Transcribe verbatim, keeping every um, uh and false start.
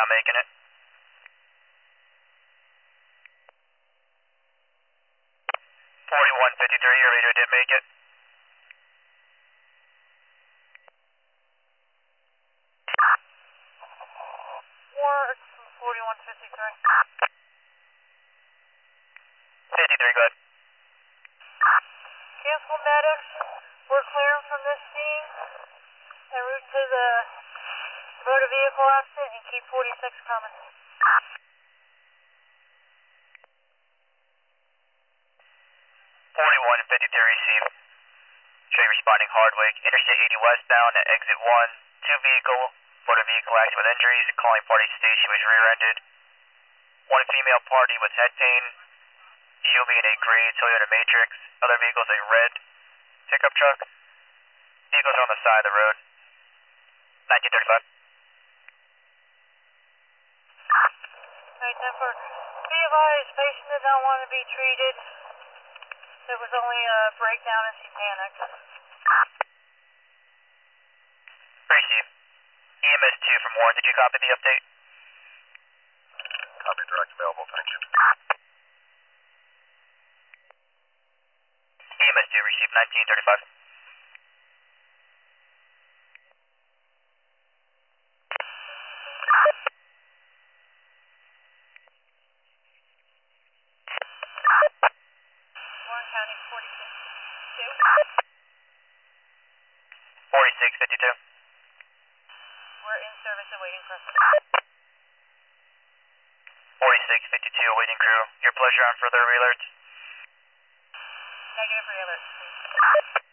not making it. forty-one fifty-three, your radio did make it. War forty-one fifty-three. fifty-three, go ahead. Cancel medics. We're clearing from this scene. En route to the motor vehicle accident and keep forty-six coming. forty-one fifty-three, received. Train responding Hardwick, Interstate eighty westbound at exit one. Two vehicle, motor vehicle accident with injuries. Calling party station was rear-ended. One female party with head pain. She'll be in a gray Toyota Matrix. Other vehicles a red pickup truck. Vehicles are on the side of the road. nineteen thirty-five. Alright, ten four. Be advised, patient did not want to be treated. There was only a breakdown and she panicked. Receive. E M S two from Warren, did you copy the update? Copy, direct available, thank you. E M S two received nineteen thirty-five. Warren County forty-six fifty-two. forty-six fifty-two. We're in service awaiting crew. forty-six fifty-two awaiting crew. Your pleasure on further alerts. Negative re-alert, please.